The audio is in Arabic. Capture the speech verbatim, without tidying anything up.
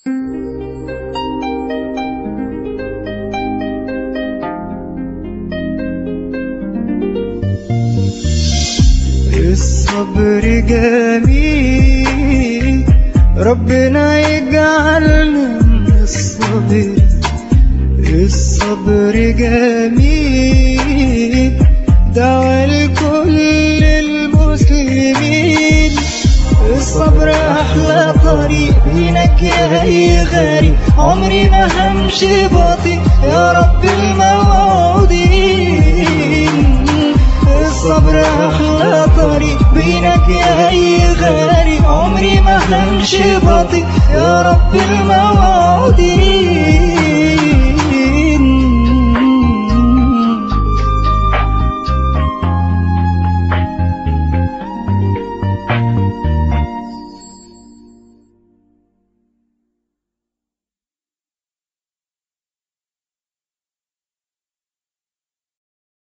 الصبر جميل، ربنا يجعلنا من الصابرين. الصبر جميل، دعوة لكل المسلمين. الصبر أحلى طريق بينجي أي غريب، عمري ما همشي باطل يا رب الموعودين. الصبر أحلى طريق بينجي أي غريب، عمري ما همشي باطل يا رب الموعودين.